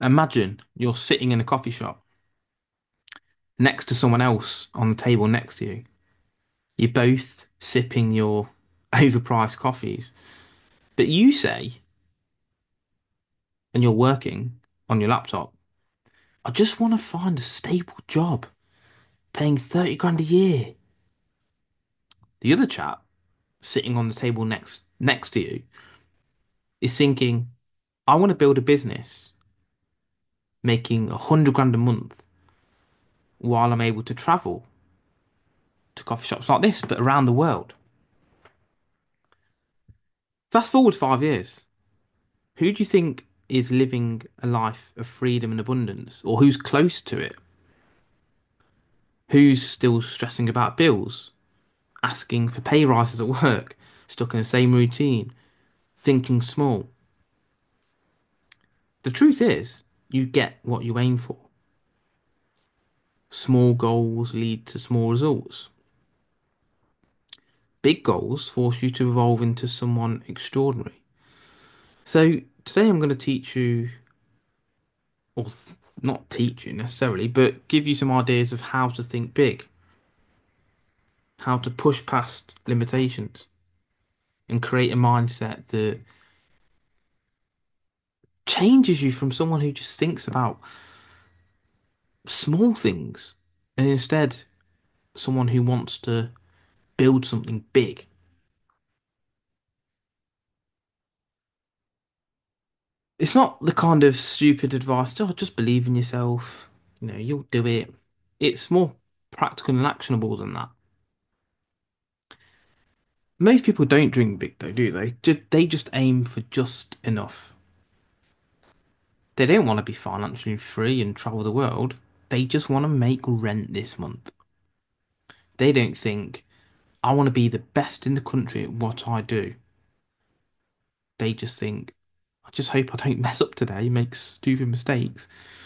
Imagine you're sitting in a coffee shop next to someone else on the table next to you. You're both sipping your overpriced coffees, but you say, and you're working on your laptop, I just want to find a stable job paying 30 grand a year. The other chap sitting on the table next to you is thinking, I want to build a business making 100 grand a month while I'm able to travel to coffee shops like this, but around the world. Fast forward 5 years. Who do you think is living a life of freedom and abundance, or who's close to it? Who's still stressing about bills, asking for pay rises at work, stuck in the same routine, thinking small? The truth is, you get what you aim for. Small goals lead to small results. Big goals force you to evolve into someone extraordinary. So, today I'm going to teach you, or not teach you necessarily, but give you some ideas of how to think big, how to push past limitations, and create a mindset that changes you from someone who just thinks about small things and instead someone who wants to build something big. It's not the kind of stupid advice, oh, just believe in yourself, you'll do it. It's more practical and actionable than that. Most people don't dream big though, do they? They just aim for just enough. They don't want to be financially free and travel the world. They just want to make rent this month. They don't think, I want to be the best in the country at what I do. They just think, I just hope I don't mess up today, make stupid mistakes.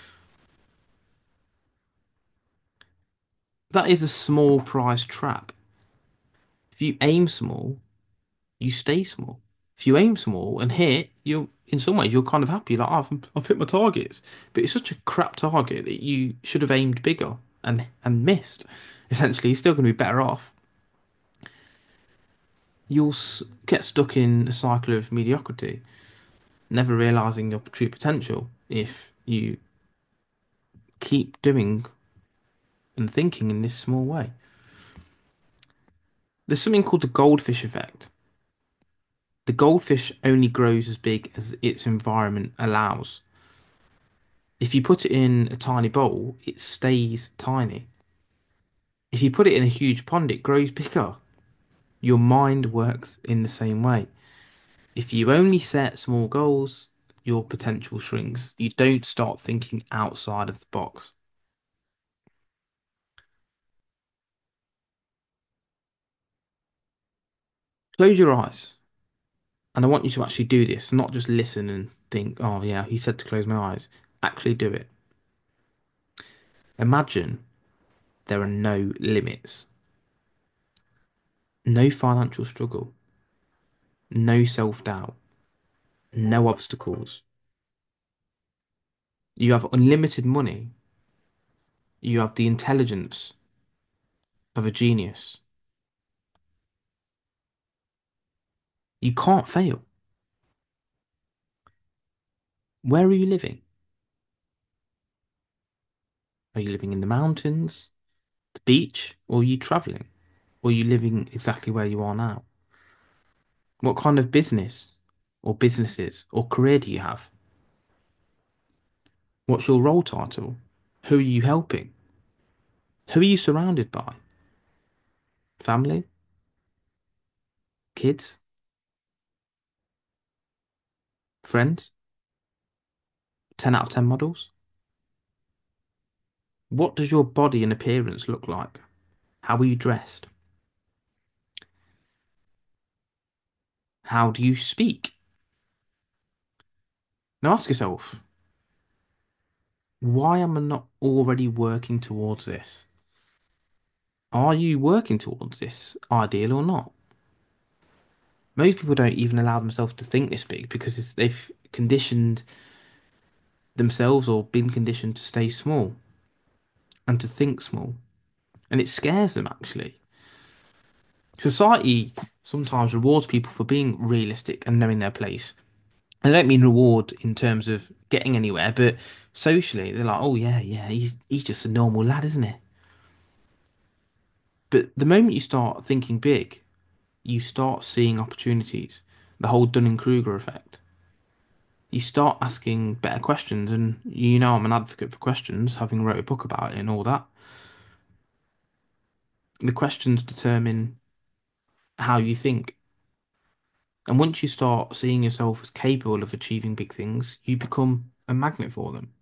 That is a small prize trap. If you aim small, you stay small. If you aim small and hit, you're in some ways you're kind of happy, like, oh, I've hit my targets. But it's such a crap target that you should have aimed bigger and missed. Essentially, you're still going to be better off. You'll get stuck in a cycle of mediocrity, never realizing your true potential if you keep doing and thinking in this small way. There's something called the goldfish effect. The goldfish only grows as big as its environment allows. If you put it in a tiny bowl, it stays tiny. If you put it in a huge pond, it grows bigger. Your mind works in the same way. If you only set small goals, your potential shrinks. You don't start thinking outside of the box. Close your eyes. And I want you to actually do this, not just listen and think, oh, yeah, he said to close my eyes. Actually do it. Imagine there are no limits, no financial struggle, no self doubt, no obstacles. You have unlimited money. You have the intelligence of a genius. You can't fail. Where are you living? Are you living in the mountains, the beach, or are you traveling? Or are you living exactly where you are now? What kind of business or businesses or career do you have? What's your role title? Who are you helping? Who are you surrounded by? Family? Kids? Friends? 10 out of 10 models? What does your body and appearance look like? How are you dressed? How do you speak? Now ask yourself, why am I not already working towards this? Are you working towards this ideal or not? Most people don't even allow themselves to think this big because they've conditioned themselves or been conditioned to stay small and to think small. And it scares them actually. Society sometimes rewards people for being realistic and knowing their place. I don't mean reward in terms of getting anywhere, but socially, they're like, oh yeah, yeah, he's just a normal lad, isn't he? But the moment you start thinking big, you start seeing opportunities. The whole Dunning-Kruger effect. You start asking better questions, and you know I'm an advocate for questions, having wrote a book about it and all that. The questions determine how you think. And once you start seeing yourself as capable of achieving big things, you become a magnet for them.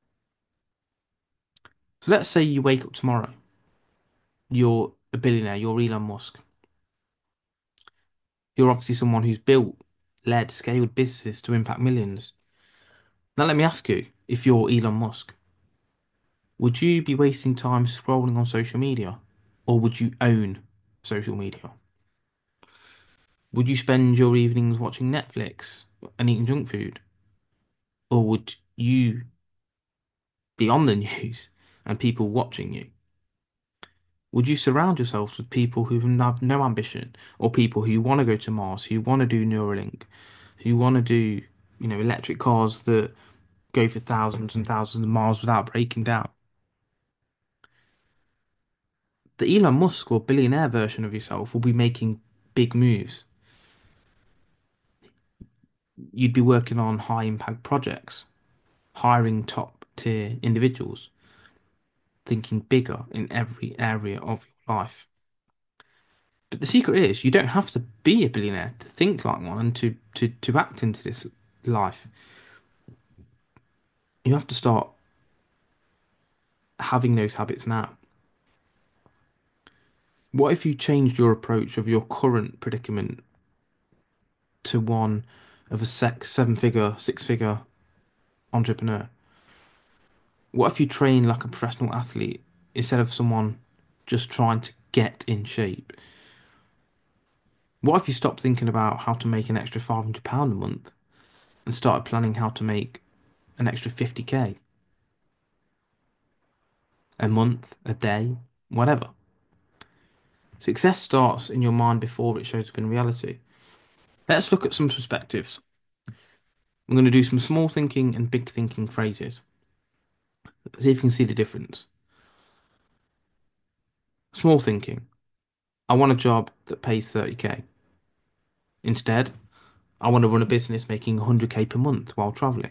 So let's say you wake up tomorrow, you're a billionaire, you're Elon Musk. You're obviously someone who's built, led, scaled businesses to impact millions. Now let me ask you, if you're Elon Musk, would you be wasting time scrolling on social media? Or would you own social media? Would you spend your evenings watching Netflix and eating junk food? Or would you be on the news and people watching you? Would you surround yourselves with people who have no ambition or people who want to go to Mars, who want to do Neuralink, who want to do, electric cars that go for thousands and thousands of miles without breaking down? The Elon Musk or billionaire version of yourself will be making big moves. You'd be working on high impact projects, hiring top tier individuals, thinking bigger in every area of your life. But the secret is you don't have to be a billionaire to think like one and to act into this life. You have to start having those habits now. What if you changed your approach of your current predicament to one of a seven figure, six figure entrepreneur? What if you train like a professional athlete instead of someone just trying to get in shape? What if you stopped thinking about how to make an extra £500 a month and started planning how to make an extra 50k a month, a day, whatever? Success starts in your mind before it shows up in reality. Let's look at some perspectives. I'm going to do some small thinking and big thinking phrases. See if you can see the difference. Small thinking. I want a job that pays 30k. Instead, I want to run a business making 100k per month while traveling.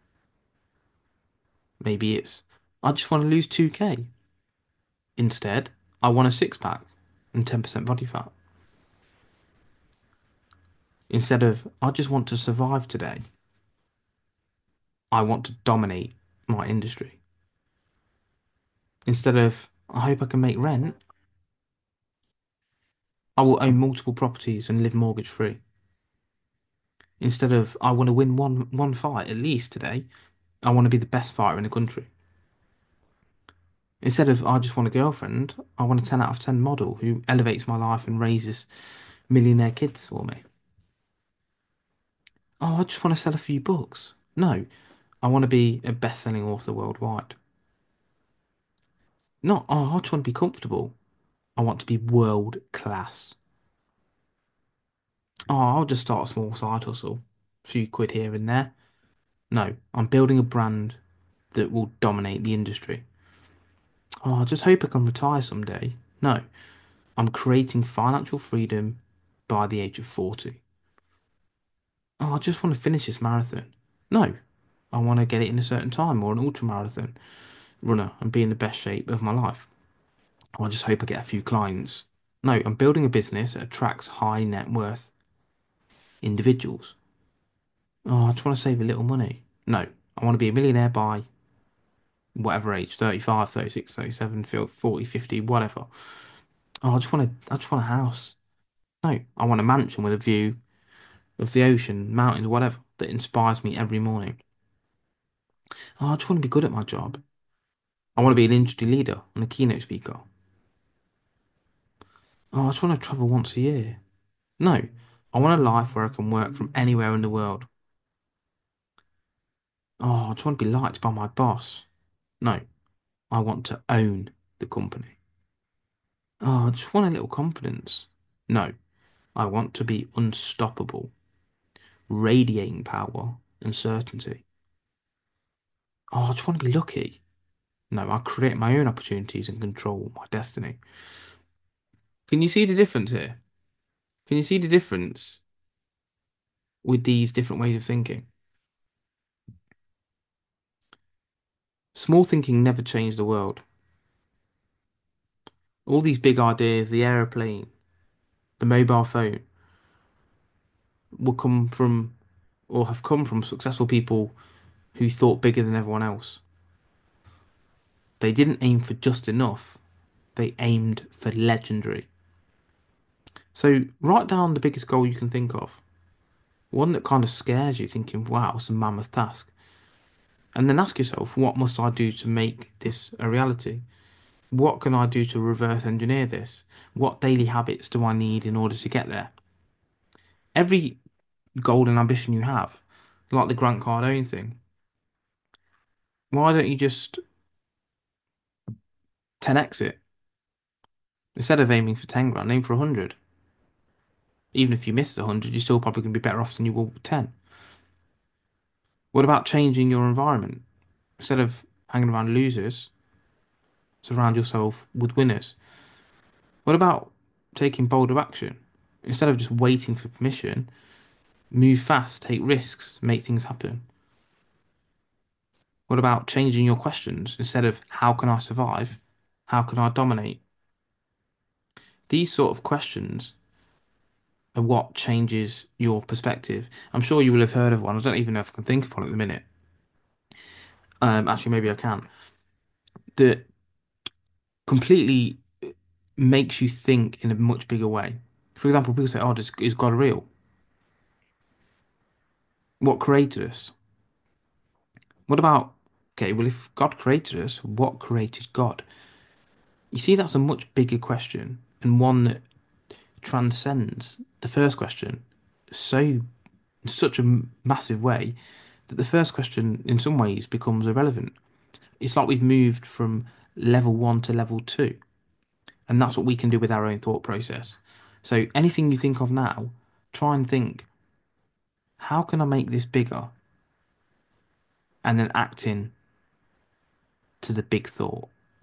Maybe it's, I just want to lose 2k. Instead, I want a six pack and 10% body fat. Instead of, I just want to survive today, I want to dominate my industry. Instead of, I hope I can make rent, I will own multiple properties and live mortgage free. Instead of, I want to win one fight at least today, I want to be the best fighter in the country. Instead of, I just want a girlfriend, I want a 10 out of 10 model who elevates my life and raises millionaire kids for me. Oh, I just want to sell a few books. No, I want to be a best-selling author worldwide. Not, oh, I just want to be comfortable. I want to be world class. Oh, I'll just start a small side hustle, a few quid here and there. No, I'm building a brand that will dominate the industry. Oh, I just hope I can retire someday. No, I'm creating financial freedom by the age of 40. Oh, I just want to finish this marathon. No, I want to get it in a certain time or an ultra marathon runner and be in the best shape of my life. Oh, I just hope I get a few clients. No, I'm building a business that attracts high net worth individuals. Oh, I just want to save a little money. No, I want to be a millionaire by whatever age, 35, 36, 37, 40, 50, whatever. Oh, I just want a house. No, I want a mansion with a view of the ocean, mountains, whatever, that inspires me every morning. Oh, I just want to be good at my job. I want to be an industry leader and a keynote speaker. Oh, I just want to travel once a year. No, I want a life where I can work from anywhere in the world. Oh, I just want to be liked by my boss. No, I want to own the company. Oh, I just want a little confidence. No, I want to be unstoppable, radiating power and certainty. Oh, I just want to be lucky. No, I create my own opportunities and control my destiny. Can you see the difference here? Can you see the difference with these different ways of thinking? Small thinking never changed the world. All these big ideas, the aeroplane, the mobile phone, will come from or have come from successful people who thought bigger than everyone else. They didn't aim for just enough, they aimed for legendary. So write down the biggest goal you can think of, one that kind of scares you, thinking, wow, it's a mammoth task. And then ask yourself, what must I do to make this a reality? What can I do to reverse engineer this? What daily habits do I need in order to get there? Every goal and ambition you have, like the Grant Cardone thing, why don't you just 10x it? Instead of aiming for 10 grand, aim for 100. Even if you miss 100, you're still probably going to be better off than you will with 10. What about changing your environment? Instead of hanging around losers, surround yourself with winners. What about taking bolder action? Instead of just waiting for permission, move fast, take risks, make things happen. What about changing your questions? Instead of how can I survive? How can I dominate? These sort of questions are what changes your perspective. I'm sure you will have heard of one. I don't even know if I can think of one at the minute. Actually, maybe I can. That completely makes you think in a much bigger way. For example, people say, "Oh, is God real? What created us?" What about, okay, well, if God created us, what created God? You see, that's a much bigger question and one that transcends the first question so in such a massive way that the first question, in some ways, becomes irrelevant. It's like we've moved from level one to level two, and that's what we can do with our own thought process. So anything you think of now, try and think, how can I make this bigger? And then act in to the big thought.